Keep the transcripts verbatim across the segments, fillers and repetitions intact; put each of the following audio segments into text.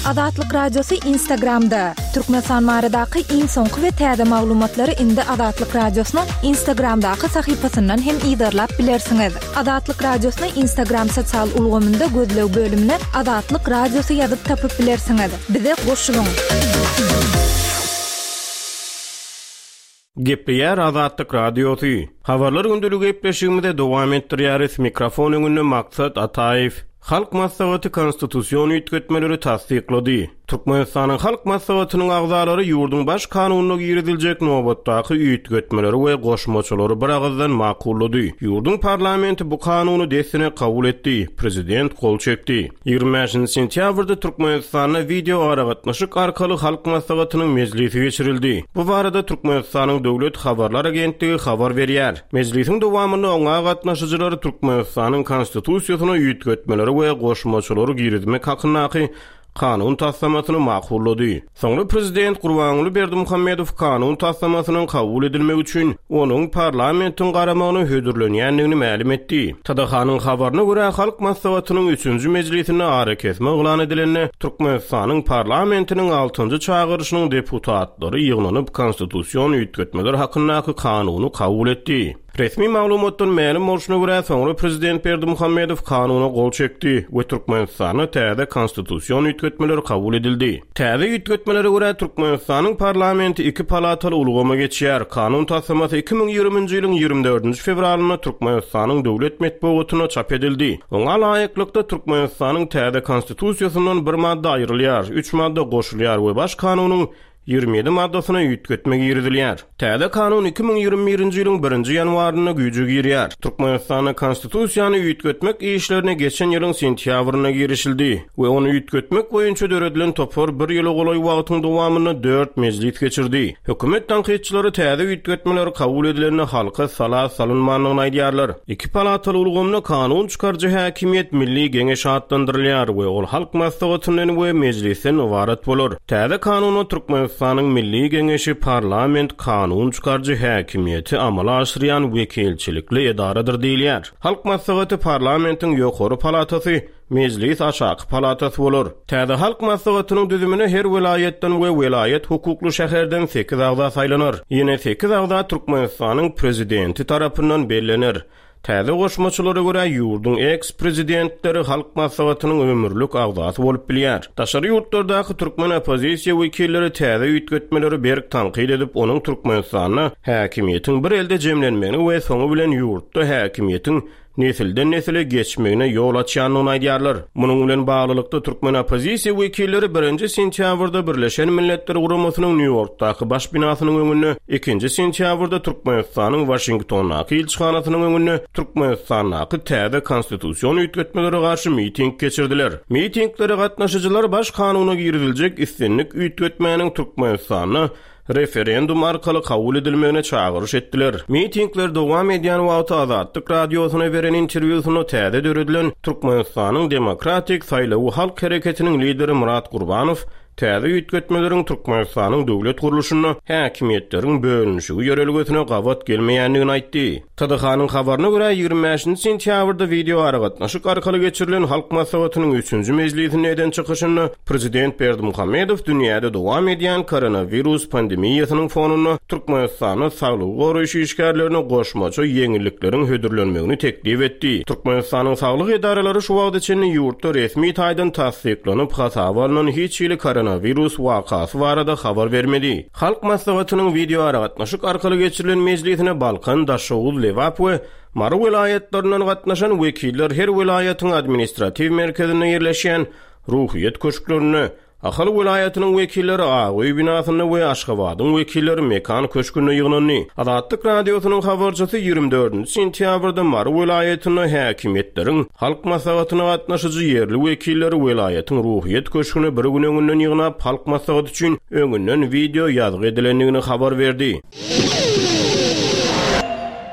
Adatlyk Radiosu Instagramda. Türkmenistan maradaky iň soňky we täze maglumatlary indi Adatlyk Radiosynyň Instagramdaky sahypasyndan hem ýydarlap bilersiňiz. Adatlyk Radiosynyň Instagram sosial ulgamynda gözlew bölümine Adatlyk Radiosu ýazyp tapyp bilersiňiz. Bize goşulyň. Gepleýär Adatlyk Radiosu. Habarlar gündüligi gepleşigimizde dowam etdirýäris. Mikrofon öňünde Maksat Ataýew. Halk Maslahaty konstitusiýon üýtgetmeleri tasdiklady. Türkmenistanyň halk maslahatynyň agzalary ýurdun baş kanunyna girdiljek nobatdaky üýtgetmeleri we goşmaçylary bir agzdan makullady. Ýurdun parlamenti bu kanuny desine kabul etdi. Prezident kol çekdi. ýygrimi beşinji sentýabrda Türkmenistanyň video aragatnaşyk arkaly halk maslahatynyň mejlisi geçirildi. Bu barada Türkmenistanyň döwlet habarlar agentligi habar berýär. Mejlisiň dowamyny oňa gatnaşyjylary Türkmenistanyň konstitusiýasyna üýtgetmeleri we goşmaçylary girdmek hakyndaky kanun taslamasyny makullady. Soňra prezident Gurbanuly Berdimuhammedow kanun taslamasynyň kabul edilmegi üçin onuň parlamentiň garamagyny hödürlenýändigini ma'lum etdi. Tadahanyň habaryna görä halk maslahatynyň üçünji mejlisine ara kesme eglan edilenini Türkmenistanyň parlamentiniň altynjy çağırışynyň deputatlary ýygnanyp konstitusiýon üýtgetmeleri hakyndaky kanuny kabul etdi. Resmi maglumatdan ma'lum bolşuna görä soňra prezident Berdimuhammedow kanuny gol çekdi we Türkmenistanyň täze konstitusiýon üýtgetmeleri kabul edildi. Täze üýtgetmelere görä Türkmenistanyň parlamenti iki palataly ulgama geçýär. Kanun taslamasy iki ming ýygrimiňji ýylyň ýygrimi dördünji fevralyna Türkmenistanyň döwlet medeniýetine çap edildi. Oňa laýyklykda Türkmenistanyň täze konstitusiýasyndan bir madda aýrylýar, üç madda goşulýar we baş kanunyň ýygrimi ýedi maddasyna üýtgetmek girdilýär. Täze kanun iki ming ýygrimi birinji ýylyň birinji ýanwaryna güýje girýär. Türkmenistanyň konstitusiýany üýtgetmek işlerine geçen ýylyň sentýabryna girişildi we onu üýtgetmek boýunça döredilen topar bir ýyl golaý wagtyň dowamyny dört mejlis geçirdi. Hökümet tanqidçileri täze üýtgetmeleri kabul edilenini halka sala salynmagyny aýdýarlar. İki palataly ulgamda kanun çykarjy häkimiýet milli geňeş adlandyrylýar we ol halk maslahatynyň we mejlisten ibaret bolar. Täze kanuny Türkmen Türkmenistanyň milli geňeşi parlament kanun çykarjy häkimiýeti amala aşyrýan wekilçilikli edaradyr diýilýär. Halk maslahaty parlamentiň ýokary palatasy, mejlis aşaky palatasy bolar. Täze halk maslahatynyň düzümine her vilayetden we vilayet hukukly şäherden sekiz agza saýlanır. Ýene sekiz agza Türkmenistanyň prezidenti tarapyndan bellenir. Täze goşmaçylary görä ýurdun eks-prezidentleri halk maslahatynyň ömürlük agzasy bolup bilýär. Daşary ýurtlardaky türkmen opozisiýa wekilleri täze üýtgetmeleri berk tanqid edip onuň Türkmenistanyň häkimiýetiň bir elde jemlenmegini we soňu bilen ýurtda häkimiýetiň nesilden nesile geçmegine ýol açýanyny aýdýarlar. Munyň bilen baglylykda türkmen opozisiýa wekilleri birinji sentýabrda Birleşen Milletler Guramasynyň New Yorkdaky baş binasynyň öňünde, ikinji sentýabrda Türkmenistanyň Washingtondaky elçixanasynyň öňünde Türkmenistanyň täze konstitusiýon üýtgetmeleri garşy miting geçirdiler. Mitinglere gatnaşyjylar baş kanunyna girdiljek islenlik üýtgetmeginiň Türkmenistanyň referendum arkaly kabul edilmegine çağırış etdiler. Mitingler dowam edýän wagtda Adatlyk Radiosyna beren interwýusyny täze döredilen Türkmenistanyň demokratik saýlawy halk hereketiniň lideri Murat Gurbanow täze üýtgetmeleriň Türkmenistanyň döwlet guruluşyna häkimiýetleriň bölünüşi ýöreligine gawat gelmeýändigini aýtdy. Tadahanyň habaryna görä ýygrimi beşinji sentýabrda video aragatnaşyk arkaly geçirilen halk maslahatynyň üçünji mejlisine eden çykyşyny prezident Berdimuhammedow dünýäde dowam edýän koronavirus pandemiýasynyň fonuna Türkmenistanyň saglyk goraýşy işgärlerine goşmaçy ýeňillikleriň hödürlenmegini teklip etdi. Türkmenistanyň saglyk edaralary şu wagt içinde ýurtda resmi taýdan tasdiklanyp hasabalynan hiç ýyly koronavirus wakasy barada habar bermedi. Halk maslahatynyň video aragatnaşyk arkaly geçirilen mejlisine Balkan, Daşoğul, Lewap we Mary vilayetlerinden gatnaşan wekiller her vilayetin administrativ merkezine yerleşen ruhiyet köşklerini, Ahal vilayetynyň wekilleri Ağoý binasyny we Aşgabatyň wekilleri mekan köşküne ýygnandy. Adatlyk Radiosynyň habarçysy ýygrimi dördünji sentýabrda Mary vilayetynyň häkimiýetleriň halk maslahatyna gatnaşyjy ýerli wekilleri vilayetyň ruhiyet köşküne bir gün öňünden ýygnap halk maslahaty üçin öňünden video ýazgy edilendigini habar berdi.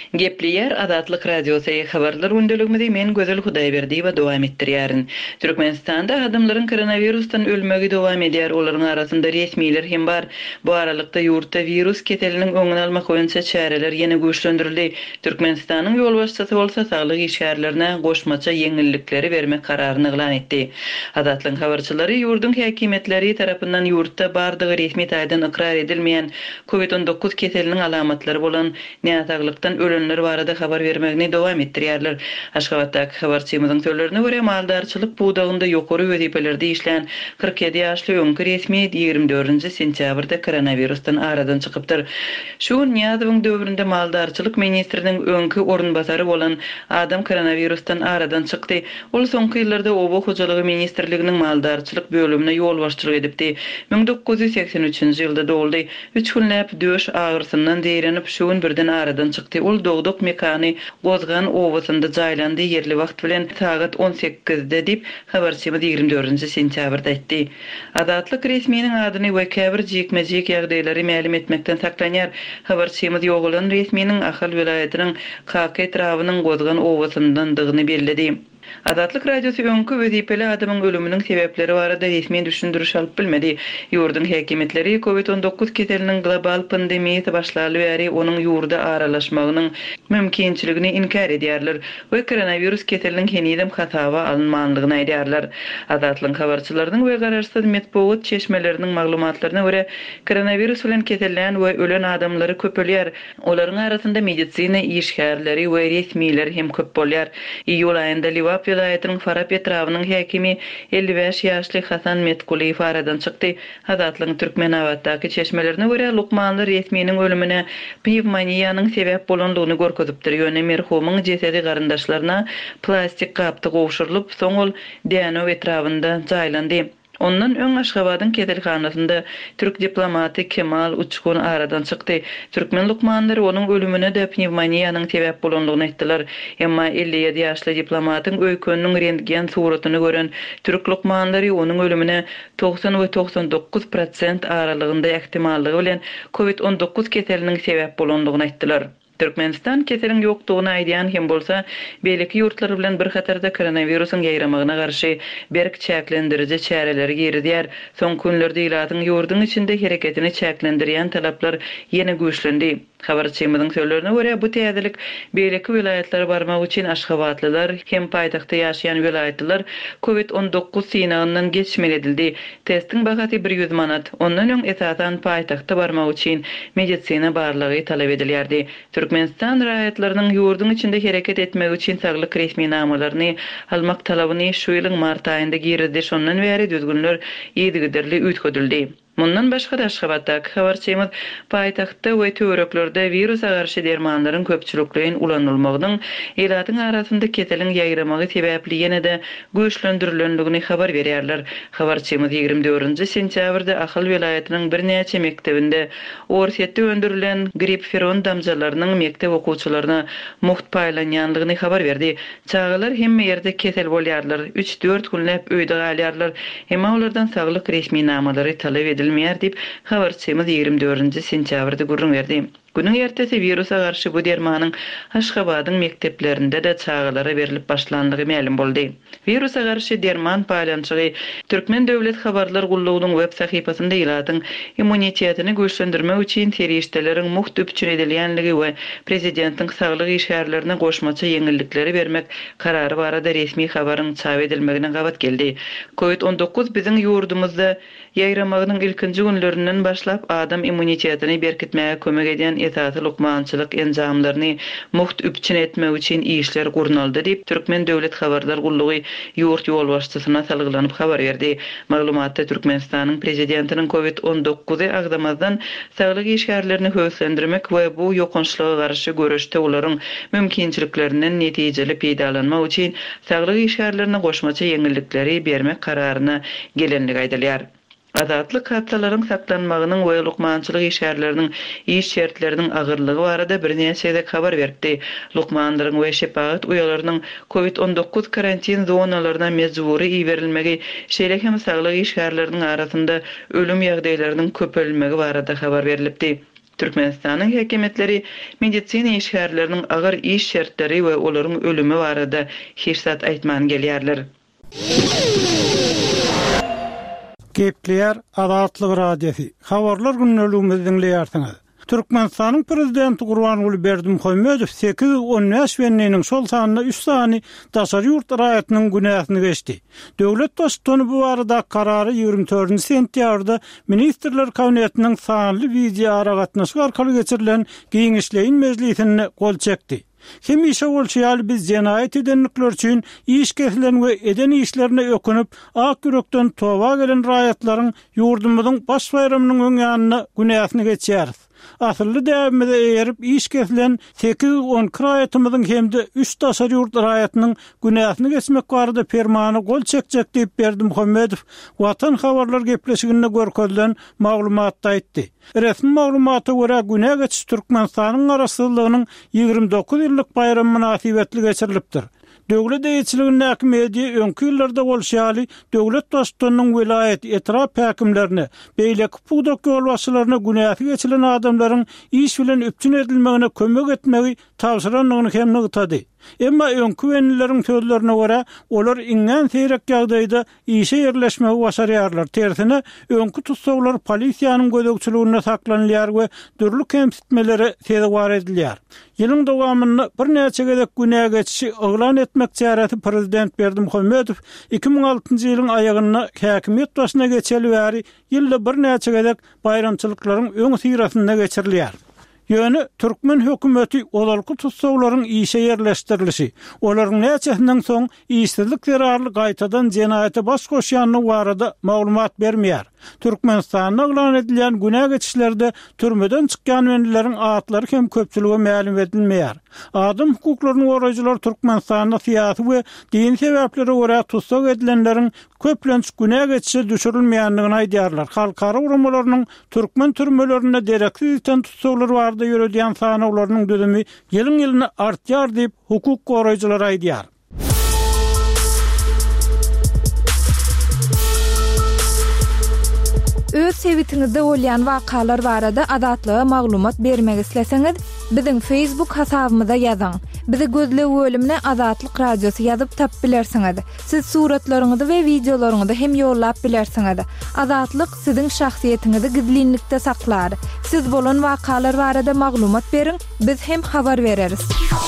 Gepliyer Adatlyk Radiosu habarlar gündeligimizde men Gözel Hudaýberdi we dowam etdirýärin. Türkmenistanda adamlaryň koronavirusdan ölmegi dowam edýär. Olaryň arasynda resmiler hem bar. Bu aralykda ýurtda virus keteliniň öňüni almak boýunça çäreler ýene güýçlendirildi. Türkmenistanyň ýol başçysy bolsa saglyk işgärlerine goşmaça ýeňillikleri bermek kararyny eglan etdi. Adatlyň habarçylary ýurdun häkimetleri tarapyndan ýurtda bardygy resmi taýdan ikrar edilmeýän covid on dokuz keteliniň alamatlary bolan nätaglykdan ölenler barada habar vermegini dowam etdirýärler. Aşgabatdaky habarçymyzyň sözlerine görä maldarçylyk buğdagynda ýokary wezipelerde işleýän kırk ýedi ýaşly öňkü resmi ýygrimi dördünji sentýabrda koronavirusdan aradan çykypdyr. Şu Niýazowyň döwründe maldarçylyk ministriniň öňkü ornbasary bolan adam koronavirusdan aradan çykdy. Ol soňky ýyllarda Oba hojalygy ministrliginiň maldarçylyk bölümine ýol başçylyk edipdi. bin dokuz ýüz seksen üçinji ýylda doldy. üç günläp döş agyrsyndan deýrenip şuň birden aradan çykdy. Ol dogduk mekany Gozgan owasynda jaýlandy. Yerli wagt bilen sagat on sekizde dip habarçymyz ýygrimi dördünji sentýabrda aýtdy. Adatlyk resminiň adyny we käbir jekmejek ýagdaýlary ma'lum etmekden saklanýar. Habarçymyz ýogulan resminiň Ahal vilayatynyň Kaka etrawynyň Gozgan owasyndan dygyny bellädi. Adatlyk radiosu öňkü wezipeli adamyň ölüminiň sebepleri barada resmi düşündürüş alyp bilmedi. Ýurdun häkimetleri covid on dokuz keteliniň global pandemiýasy başlary bäri onuň ýurda aralaşmagynyň mümkinçiligini inkar edýärler we koronavirus keteliniň henidem hatawa alınmanlygyny aýdýarlar. Adatlyň habarçylarynyň we garaşsyz medeniýet çeşmeleriniň maglumatlaryna görä koronavirus bilen ketelän we ölen adamlary köpelýär. Olaryň arasynda medisina işgärleri we resmiler hem köp bolýar. Iýul aýynda Liwap vilayatynyň Farap etrawynyň häkimi elli beş ýaşly Hasan Metkuliýew aradan çykdy. Adatlyň türkmen awatdaky çeşmelerine görä Lukmanly resminiň ölümine pnevmoniýanyň sebäp bolanlygyny görkezipdir. Ýöne merhumyň jesedi garyndaşlaryna plastik gapda gowşurylyp soň ol Dänow etrawynda jaýlandy. Ondan öň Aşgabatyň ketelhanasynda türk diplomaty Kemal Uçkun aradan çykdy. Türkmen lukmanlary onuň ölümine de pnevmoniýanyň sebäp bolanlygyny aýtdylar. Emma elli ýedi ýaşly diplomatyň öýküniniň rentgen suratyny gören türk lukmanlary onuň ölümine doksan we doksan dokuz prosent aralygynda ähtimallygy bilen covid on dokuz keteliniň sebäp bolanlygyny aýtdylar. Türkmenistan ketelin ýokdugyny aýdýan hem bolsa, beýleki ýurtlar bilen bir hatarda koronavirusyň ýaýramagyna garşy berk çäklendiriji çäreleri girdýär. Soň günlerde ýylatyň ýurdun içinde hereketini çäklendirýän talaplar ýene güýçlendi. Habarçymyzyň sözlerine görä bu täzelik beýleki vilayatlara barmak üçin Aşgabatlylar hem paýtagtda ýaşaýan vilayatlylar covid on dokuz synagyndan geçmeli edildi. Testiň bahaty bir ýüz manat. Ondan öň esasan paýtagtda barmak üçin medisina barlygy talap edilýärdi. Türkmenistan raýatlarynyň ýurdun içinde hereket etmek üçin saglyk resmi namalaryny almak talabyny şu ýylyň mart aýynda girdi. Şondan bäri düzgünler ýedigiderli üýtgedildi. Mundan başga da Aşgabatdaky habarçymyz paýtagtda we töwereklerde virusa garşy dermanlaryň köpçülikligiň ulanylmagynyň ýylatyň arasynda keteliň ýaýramagy sebäpli ýene-de güýçlendirilendigini habar berýärler. Habarçymyz ýygrimi dördünji sentýabrda Ahal vilayatynyň bir näçe mektebinde orsetde öndürilen gripferon damjalarynyň mektep okuwçylaryna muht paýlanýanlygyny habar berdi. Çağalar hemme ýerde ketel bolýarlar. üç dört günläp öýde galýarlar. Emma olardan saglyk resmi namalary talap edilmeýär dip habarçymyz ýygrimi dördünji sentýabrda gurrun berdi. Günüň ertesi virusa garşy bu dermanyň Aşgabatyň mekteplerinde de çağalara berilip başlandygy ma'lum boldy. Virusa garşy derman paýlançygy Türkmen döwlet habarlar gullugynyň web sahypasynda ýylatyň immunitetini güýçlendirmek üçin terişdeleriň muht üpçün edilýänligi we prezidentiň saglyk işgärlerine goşmaça ýeňillikleri bermek karary barada resmi habaryň çap edilmegine gabat geldi. covid on dokuz biziň ýurdumyzda ýaýramagynyň ilkinji günlerinden başlap adam immunitetini berkitmäge kömek edýän esasy lukmançylyk enjamlaryny muht üpçün etmek üçin işler gurnaldy dip Türkmen döwlet habarlar gullugy ýurt ýol başçysyna salgylanyp habar berdi. Maglumatda Türkmenistanyň prezidentiniň covid on dokuzy agdamazdan saglyk işgärlerini höwslendirmek we bu ýokançlyga garşy görüşde olaryň mümkinçiliklerinden netijeli peýdalanmak üçin saglyk işgärlerine goşmaça ýeňillikleri bermek kararyna gelenligi aýdylýar. Adatlyk haptalaryň saklanmagynyň we lukmançylyk işgärleriniň iş şertleriniň agyrlygy barada bir näçe habar berdi. Lukmanlaryň we şepagat uyalarynyň covid on dokuz karantin zonalaryna mejburi iýerilmegi, şeýle hem saglyk işgärleriniň arasynda ölüm ýagdaýlarynyň köpelmegi barada habar berilipdi. Türkmenistanyň häkimetleri medisina işgärleriniň agyr iş şertleri we olaryň ölümi barada hirsat aýtman gelýärler. Gepler Azatlyk radiosu. Habarlar günnäligimizi dinleýärsiňiz. Türkmenistanyň prezidenti Gurbanuly Berdimuhammedow sekiz on beş wenniniň şol sanyna üç sany daşary ýurt raýatynyň günäsini geçdi. Döwlet başçyny bu arada karary ýigirme dördünji sentýarda Ministrler Kabinetiniň sanly video aragatnaşy arkaly geçirilen giňişleýin mejlisine gol çekdi. Hemişe bolşýaly biz jenaýat edenlikler üçin iş keslen we eden işlerine ökünüp ak ýürekden toba gelen raýatlaryň ýurdumyzyň baş bayramynyň öňýanyna günäsini geçýäris. Asylly däwimde eýerip iş keslen sekiz on raýatymyzyň hemde üç daşary ýurt raýatynyň günäsini geçmek barada fermany gol çekjek diýip Berdimuhammedow Watan habarlar gepleşiginde görkezlen maglumatda aýtdy. Resmi maglumata görä günä geçiş Türkmenistanyň arasylygynyň ýigirme dokuz ýyllyk bayram münasibetli geçirilipdir. Döwlet eýetçiliginiň häkimeti öňki ýyllarda bolşýaly döwlet başçylygynyň vilayet etrap häkimlerine, beýleki pudak ýolbaşçylaryna günäsi geçilen adamlaryň iş bilen üpçün edilmegine kömek etmegi tawsyranlygyny hem nygtady. Emma öňki wennileriň sözlerine görä, olar iňen seýrek ýagdaýda işe ýerleşmegi başarýarlar. Tersine öňki tutsaglar polisiýanyň gözegçiliginde saklanýar we dürli kemsitmelere sebäp edilýär. Ýylyň dowamyny bir näçe gezek günä geçişi oglan etmek çarasy prezident Berdimuhammedow iki ming altynjy ýylyň aýagyna häkimet başyna geçeli bäri ýylda bir näçe gezek bayramçylyklaryň öň syrasynda geçirilýär. Ýöne Türkmen hökümeti olarky tutsaglaryň işe ýerleşdirilişi, olaryň näçesinden soň işsizlik zerarly gaýtadan jenaýata baş goşýanyny barada maglumat bermeýär. Türkmenistanyň oglan edilen günä geçişlerde türmeden çykýan wennileriň atlary hem köpçüligi ma'lum edilmeýär. Adam hukuklaryny goraýjylar Türkmenistanyň syýasy we din sebäpleri görä tutsag edilenleriň köplenç günä geçişe düşürilmeýändigini aýdýarlar. Halkara urumlarynyň türkmen türmelerinde dereksiz iten tutsaglar barda ýöredýän sanawlarynyň düzümi ýylyň ýylyna artýar diýip hukuk goraýjylar aýdýar. Öz sevitiňizde bolýan wakalar barada adatlyga maglumat bermek isleseňiz, biziň Facebook hasabymyza ýazyň. Bizi gözlep bölümine Azatlyk radiosu ýazyp tap bilersiňiz. Siz suratlaryňyzy we videolaryňyzy hem ýollap bilersiňiz. Azatlyk siziň şahsiýetiniňizi gizlinlikde saklar. Siz bolan wakalar barada maglumat beriň, biz hem habar bereriz.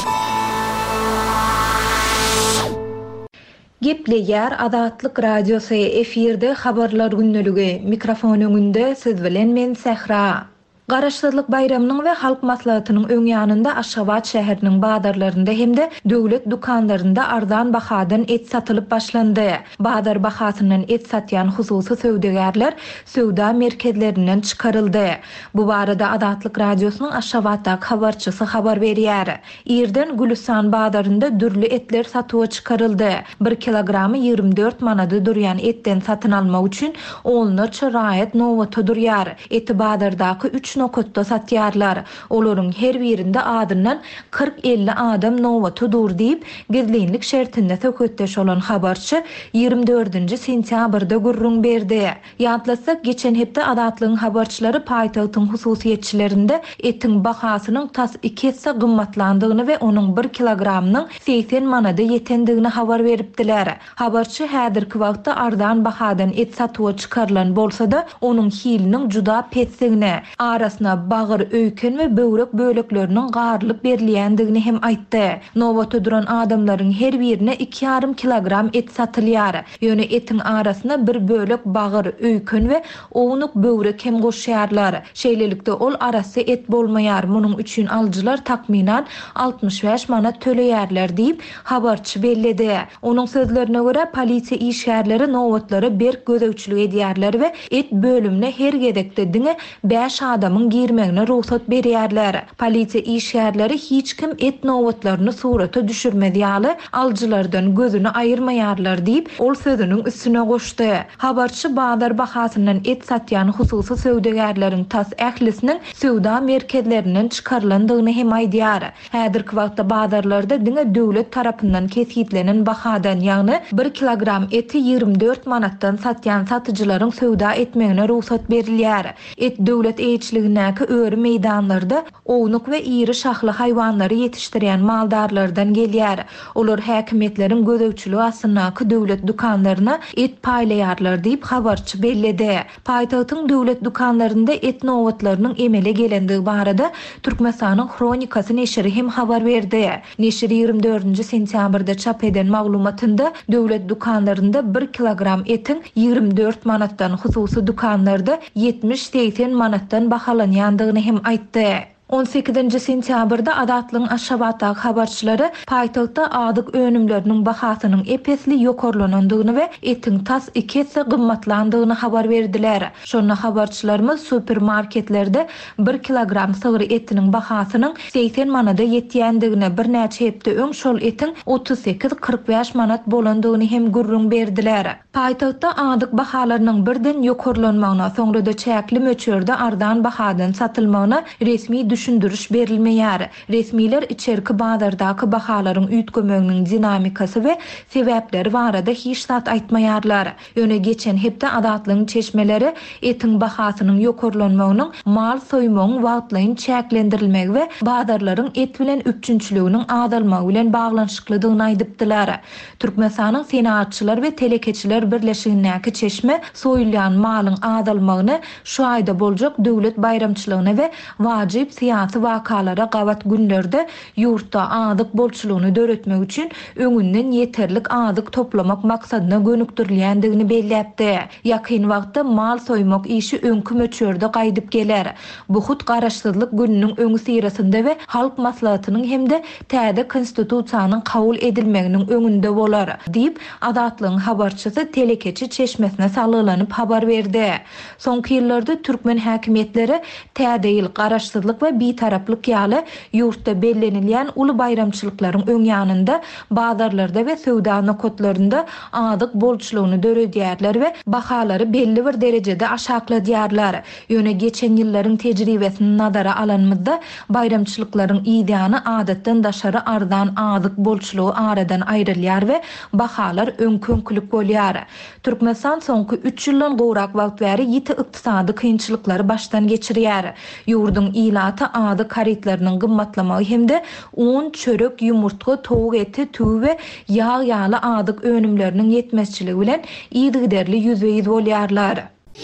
Gepleýär Azatlyk radiosu efirde habarlar günneligi. Mikrofon öňünde siz bilen men Sehra. Garaşdyrlyk bayramynyň we halk maslahatynyň öňýanynda Aşgabat şäheriniň bazarlarynda hemde döwlet dukanlarynda arzan bahadan et satylyp başlandy. Bazar bahasynyň et satýan hususy söwdegärler söwda merkezlerinden çykaryldy. Bu barada Azatlyk radiosynyň Aşgabatda habarçysy habar berýär. Ýerden Gülistan bazarynda dürli etler satyga çykaryldy. bir kilogramy ýigirme dört manada durýan etten satyn almak üçin onlarça raýat nowata durýar. Eti bazardaky üç nokotda satýarlar. Olaryň her birinde adından kırk elli adam nowata dur diýip gizlinlik şertinde söhbetdeş olan habarçy ýigirme dördünji sentýabrda gurrun berdi. Ýatlasak geçen hepde Azatlygyň habarçylary paýtagtyň hususiýetçilerinde etiň bahasynyň tas iki hisse gymmatlandygyny we onuň bir kilogramynyň seksen manada ýetendigini habar beripdiler. Habarçy häzirki wagtda arzan bahadan et satyga çykarylan bolsa-da onuň hiliniň juda petsegine, arasına bagyr, öýken we böwrek bölekleriniň garlyp berilýändigini hem aýtdy. Nowata duran adamlaryň her birine iki ýarym kilogram et satylýar. Ýöne etiň arasına bir bölek bagyr, öýken we owunuk böwrek hem goşýarlar. Şeýlelikde ol arasy et bolmaýar. Munyň üçin aljylar takminan altmış beş manat töleýärler diýip habarçy belledi. Onuň sözlerine görä polisiýa işgärleri nowatlary berk gözegçilik edýärler we et bölümine her gedekde diňe beş adamyň girmegine ruhsat berýärler. Polisiýa işgärleri hiç kim et nowatlaryny surata düşürmedi ýaly aljylardan gözüni aýyrmaýarlar diýip ol sözüniň üstüne goşdy. Habarçy bazar bahasyndan et satýan hususy söwdegärleriň tas ählisiniň söwda merkezlerinden çykarlandygyny hem aýdýar. Häzirki wagtda bazarlarda diňe döwlet tarapyndan kesitlenen bahadan ýagny bir kilogram eti ýigirme dört manatdan satýan satyjylaryň söwda etmegine ruhsat berilýär. Et döwlet eýetçiligi ýerliklerindäki öri meýdanlarda ownuk we iri şahly haýwanlary ýetişdirýän maldarlardan gelýär. Olar häkimetleriň gözegçiligi asynaky döwlet dukanlaryna et paýlaýarlar diýip habarçy belledi. Paýtagtyň döwlet dukanlarynda et nowatlarynyň emele gelendigi barada Türkmenistanyň Kronikasy neşri hem habar berdi. Neşri ýygrimi dördünji sentýabrda çap eden maglumatynda döwlet dukanlarynda bir kilogram etin ýygrimi dört manatdan, hususy dukanlarda yetmiş seksen manatdan bahalanýandygyny hem aýtdy. on sekizinji sentýabrda Adatlyň Aşgabatdaky habarçylary paýtagtda adyk önümleriniň bahasynyň epesli ýokarlanandygyny we etiň tas iki hesse gymmatlandygyny habar berdiler. Şonu habarçylarymyz supermarketlerde bir kilogram sygyr etiniň bahasynyň seksen manada ýetýändigini, bir näçe hepde öň şol etiň otuz sekiz kırk beş manat bolandygyny hem gurrun berdiler. Paýtagtda adyk bahalarynyň birden ýokarlanmagyna, soňrada çäkli möçürde ardan bahadan satylmagyna resmi düşündürüş berilmeýär. Resmiler içerki bazardaky bahalaryň üýtgemeginiň dinamikasy we sebäpleri barada hiç zat aýtmaýarlar. Ýöne geçen hepde Adatlyň çeşmeleri etiň bahasynyň ýokarlanmagynyň mal soýmagyň wagtlaryň çäklendirilmegi we bazarlaryň et bilen üçünçiliginiň azalmagy bilen baglanyşyklydygyny aýdypdylar. Türkmenistanyň senatçylar we telekeçiler birleşigindäki çeşme soýulýan malyň azalmagyny şu aýda boljak döwlet bayramçylygyna we wajyp siyasi wakalara gawat günlerde ýurtda adyk bolçulugyny döretmek üçin öňünden ýeterlik adyk toplamak maksadyna gönükdirilýändigini belläpdi. Ýakyn wagtda mal soýmak işi öňkü möçürde gaýdyp geler. Bu hut garaşsyzlyk gününiň öňü sirasynda we halk maslahatynyň hemde täze konstitusiýanyň kabul edilmeginiň öňünde bolar diýip Adatlyň habarçysy telekeçi çeşmesine salgylanyp habar berdi. Soňky ýyllarda türkmen häkimetleri täze garaşsyzlyk we bitaraplyk ýaly ýurtda bellenilýän uly bayramçylyklaryň öň ýanynda, bazarlarda we söwda nokotlarynda adyk bolçulugyny döredýärler we bahalary belli bir derejede aşakladýarlar. Ýöne geçen ýyllaryň tejribesini nazara alanmyzda bayramçylyklaryň ideýany adatdan daşary ardan adyk bolçulugy aradan aýrylýar we bahalar öňköňkülük bolýar. Türkmenistan soňky üç ýyldan gowrak wagt bäri ýiti ykdysady kynçylyklary başdan geçirýär. Ýurdun ilata adı karitlerinin gymmatlamagy hemde un, çörek, yumurtga, towuk eti, tüw we yağ ýaly adyk önümleriniň ýetmezçiligi bilen ýygyderli ýüzbeýiz bolýarlar.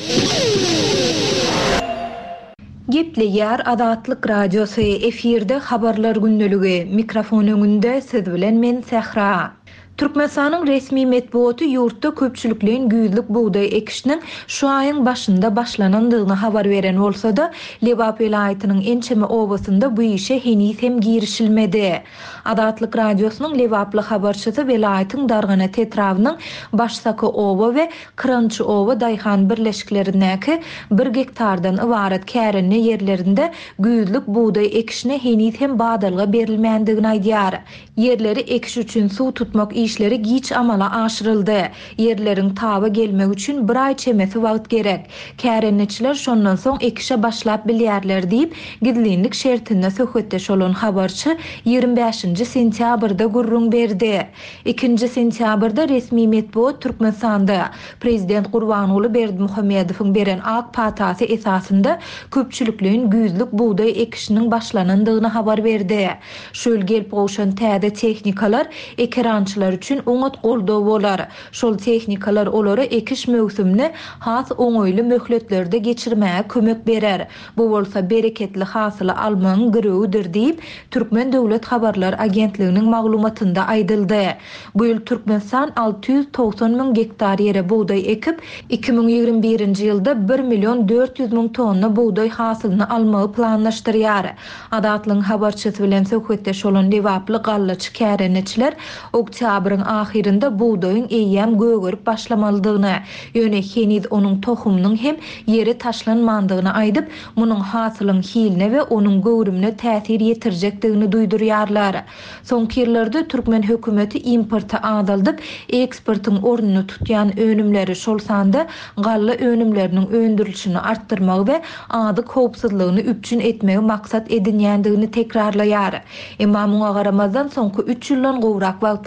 Gepleýär Adatlyk radiosu efirde habarlar günneligi. Mikrofon öňünde siz bilen men Sehra. Türkmenistanyň resmi medeniýeti ýurtda köpçülikliň güýzlük buğday ekişiniň şu aýyň başynda başlanandygyny habar beren bolsa-da, Lebap vilayatynyň Ençeme obasynda bu işe henüz hem girişilmedi. Adatlyk radiosynyň Lebaply habarçysy vilayatyň Dargana tetrawynyň Başsaky oba we Krançy oba daýhan birleşiklerindäki bir gektardan ibaret kärenli ýerlerinde güýzlük buğday ekişine henüz hem badalga berilmändigini aýdýar. Yerleri ekiş üçin suw tutmak işleri giç amala aşırıldı. Yerlerin taba gelmek üçün bir ay çemesi wagt gerek. Kärenliçiler şondan soň ekişe başlap bilýärler diýip gidlinlik şertinde söhbetdeş bolan habarçy ýygrimi beşinji sentýabrda gurrun berdi. ikinji sentýabrda resmi medeniýet Türkmenistanda Prezident Gurbanuly Berdimuhammedowyň beren ak patasy esasında köpçülikliň güýzlük buğday ekişiniň başlanandygyny habar berdi. Şöl gelip goşan täze tehnikalar ekrançylar üçin oňat goldaw bolar. Şol tehnikalar olary ekiş mövsümini has oňoýly möhletlerde geçirmäge kömek berer. Bu bolsa bereketli hasyly almagyň girewidir diýip Türkmen Döwlet Habarlar Agentliginiň maglumatynda aýdyldy. Bu ýyl Türkmenistan alty ýüz togson miň gektar ýere buğday ekip iki ming ýygrimi birinji ýylda bir milyon dört ýüz miň tonna buğday hasylyny almagy planlaşdyrýar. Adatlyň habarçysy bilen söhbetdeş bolan Lebaply gallaçy kärenliçiler oktýabryň ahirinde buğdaýyň eýýäm gögörüp başlamalydygyny, ýöne henüz onuň tohumynyň hem ýeri taşlanmandygyny aýdyp, munyň hasylyň hiline we onuň göwrümine täsir ýetirjekdigini duýdurýarlar. Soňky ýyllarda Türkmen hökümeti importy azaldyp, eksportyň ornuny tutýan önümleri şol sanda galla önümleriniň öndürilişini artdyrmak we adyk howpsuzlygyny üpçün etmegi maksat edinýändigini tekrarlaýar. Emma muňa garamazdan soňky üç ýyldan gowrak wagt bäri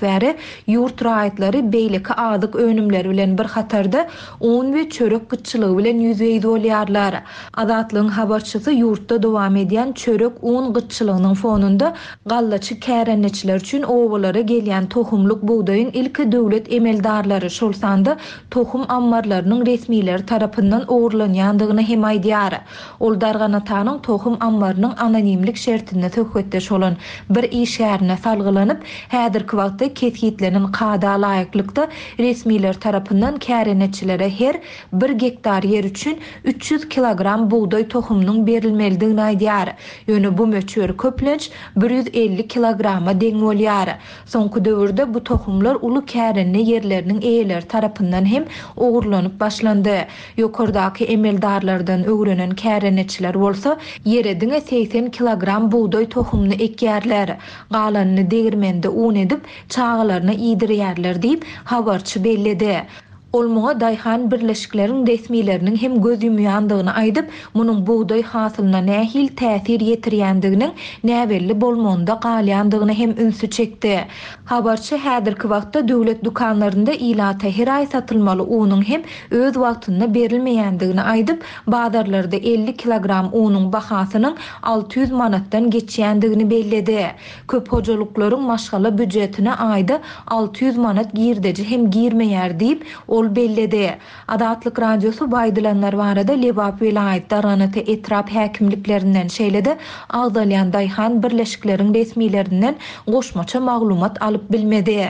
yurt raýatlary beýleki adyk önümleri bilen bir hatarda un we çörek gıtçylygy bilen ýüzbeýde bolýarlar. Azatlygyň habarçysy yurtda dowam edýän çörek un gıtçylygynyň fonunda gallaçy kärençiler üçin owalara gelýän tohumluk buğdaýyň ilki döwlet emeldarlary şolsanda tohum ammarlarynyň resmiler tarapyndan oğurlanýandygyny hem aýdýar. Ol Darganatanyň tohum ammarynyň anonimlik şertine töhfetdeş bolan bir iş ýerine salgylanyp, häzirki wagtda ketgitlenen qada laýyklykda resmiler tarapyndan kärençilere her bir gektar yer üçin üç yüz kilogram buğday tohumynyň berilmelidigini aýdýar. Ýöne bu möçür köplenç bir yüz elli kilograma deň bolýar. Soňky döwürde bu tohumlar uly kärenli yerleriniň eýeleri tarapyndan hem ogurlanyp başlandy. Ýokardaky emeldarlardan öwrenen kärençiler bolsa ýerediňe seksen kilogram buğday tohumyny ekýärler. Galanyny degirmende un edip çağlaryna ýydyrýarlar diýip habarçy belledi. Olmağa daýhan birleşikleriniň resmileriniň hem göz ýumýandygyny aýdyp, munyň buğday hasylyna nähil täsir ýetirýändiginiň näbelli bolmanda galýandygyny hem ünsü çekdi. Habarçy häzirki wagtda döwlet dukanlarynda ilata her aý satylmaly unyň hem öz wagtynda berilmeýändigini aýdyp, bazarlarda elli kilogram unyň bahasynyň alty yüz manatdan geçýändigini belledi. Köp hojalyklaryň maşgala büdjetine aýda alty yüz manat girdeji hem girmeýär diýip ol belledi. Adatlyk radiosu baýdylanlar barada Lebap vilayet Darganata etrap häkimliklerinden şeýlede agdalyan daýhan birleşikleriň resmiýlerinden goşmaça maglumat alyp bilmedi.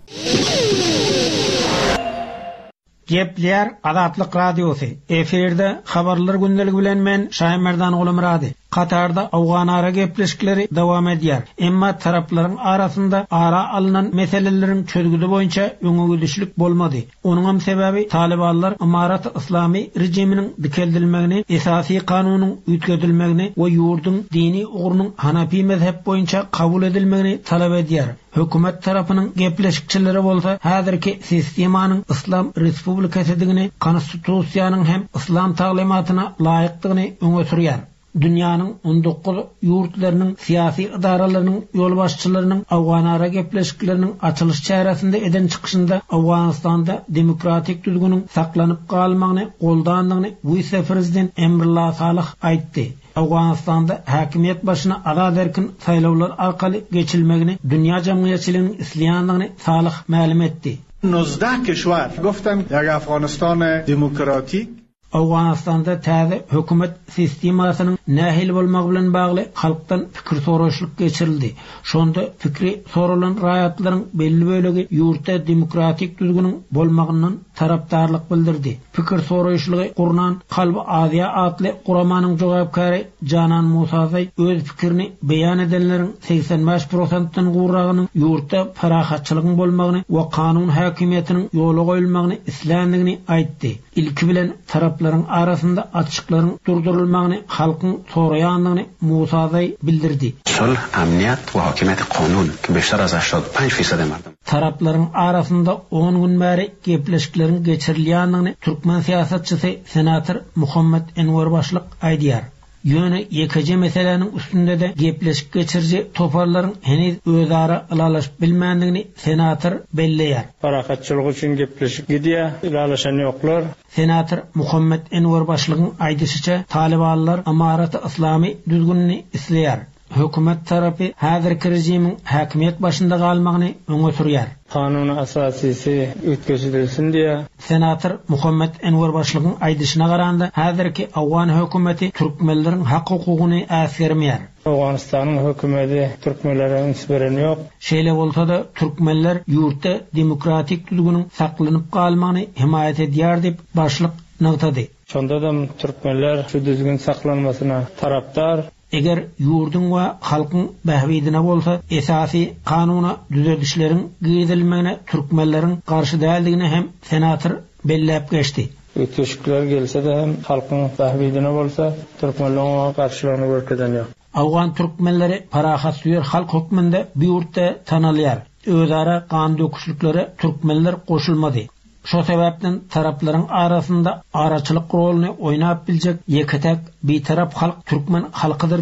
Gepler Adatlyk radiosu. Eferde habarlar gündeligi bilen men Şahin Merdan Gulumrady. Katarda Awgan-ara gepleşikleri dowam edýär. Emma taraplaryň arasynda ara alynan meselelerin çözgüdi boýunça öňügüdüşlik bolmady. Onuň hem sebebi Talibanlar Imarat Islamy rejiminiň dikeldilmegini, esasy kanunyň üýtgedilmegini we ýurdun dini ugurunyň Hanafi mezhep boýunça kabul edilmegini talap edýär. Hökümet tarapynyň gepleşikçileri bolsa häzirki sistemanyň Islam Respublikasydygyny, konstitusiýanyň hem Islam taglimatyna laýykdygyny öňe sürýär. Dünýäniň on dokuz ýurtlarynyň siyasi idaralarynyň ýolbaşçylarynyň Awgan-ara gepleşikleriniň açylyş çäresinde eden çykyşynda Awganistanda demokratik düzgünüň saklanyp galmagyny goldandygyny vice prezident Emrullah Salih aýtdy. Awganistanda häkimiýet başyna azad erkin saýlawlar arkaly geçilmegini dünýä jemgyýetçiliginiň isleýändigini Salih ma'lum etdi. نوزده کشور گفتن در افغانستان دموکراتیک Awganistanda täze hökümet sistemasynyň nähil bolmagy bilen bagly halkdan pikir soraşlyk geçirildi. Şonda fikri soralan raýatlaryň belli bölegi ýurtda demokratik düzgünüň bolmagyndan tarapdarlyk bildirdi. Pikir soraşlygy Qur'an Kalby Aziya adly guramanyň jogapkary Canan Musazy öz pikirini beýan edenleriň seksen beş prosentden gurragynyň ýurtda parahatçylygyň bolmagyny we kanun häkimiýetiniň ýoly goýulmagyny islendigini aýtdy. İlki bilen taraplaryň arasynda açyklaryň durdurulmagyny, halkyň soraýandygyny Musazy bildirdi. Sulh, amniyet ve hakimiyet kanun ki beşler az heştad beş fersed merdum. Taraplaryň arasynda on gün bäri gepleşikleriň geçirilýändigini Türkmen siýasatçysy senator Muhammed Enwer başlyk aýdýar. Ýöne ýekiji meseleniň üstünde de gepleşik geçirji toparlaryň heniz özara ylalaşyp bilmändigini senator belleýär. Parahatçylyk üçin gepleşik gidýär, ylalaşan ýoklar. Senator Muhammed Enwer başlygyň aýdyşyça Talibanlar Imarat Islamy düzgünini isleýär. Hökümet tarapy häzirki rejimiň häkimiýet başynda galmagyny öňe sürýär. Kanun asasysi üýtgeşirilsin diýe. Senator Muhammed Enwer başlygyň aýdyşyna garanda häzirki Awgan hökümeti türkmenleriň hak hukugyny äsgermeýär. Awganistanyň hökümeti türkmenlere üns beren ýok. Şeýle bolsa da türkmenler ýurtda demokratik düzgünüň saklanyp galmagyny himayet edýär diýip başlyk nagtady. Şonda da türkmenler şu düzgün saklanmasyna tarapdar. Eger ýurdun we halkyň bähwidine bolsa, esasy kanuna düzelişleriň giýdilmegine türkmenleriň garşy däldigini hem senator belläp geçdi. Ötüşikler gelse de hem halkyň bähwidine bolsa, türkmenleriň garşylaryny görkeden ýok. Awgan türkmenleri parahat süýer halk hukmynda bir ýurtda tanalýar. Özara kan döküşliklere türkmenler goşulmady. Şo sebäpden taraplaryň arasynda araçylyk roluny oýnap biljek ýeketek bir tarap halk türkmen halkydyr diýip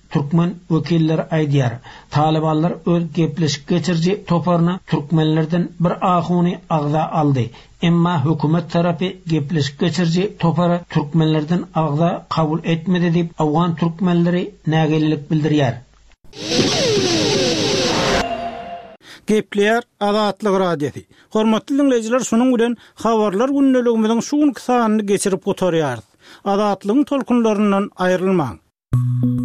Türkmen wekilleri aýdýar. Talibanlar öz gepleşik geçirji toparyny türkmenlerden bir ahuny agza aldy. Emma hökümet tarapy gepleşik geçirji topary türkmenlerden agza kabul etmedi diýip Awgan türkmenleri nägelilik bildirýär. Gepleýär Azatlyk radiosi. Hormatly dinleýijiler, şonuň bilen habarlar günneligimiziň şu sanyny geçirip oturýar. Azatlygyň tolkunlaryndan aýrylmaň.